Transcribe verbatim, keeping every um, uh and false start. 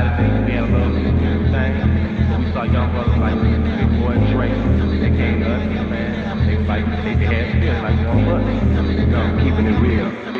side of things. We had a little thing. So we saw young brothers like Big Boy and Drake. They came to us, man. They was like, they had feelings like one of us. You know, keeping it real.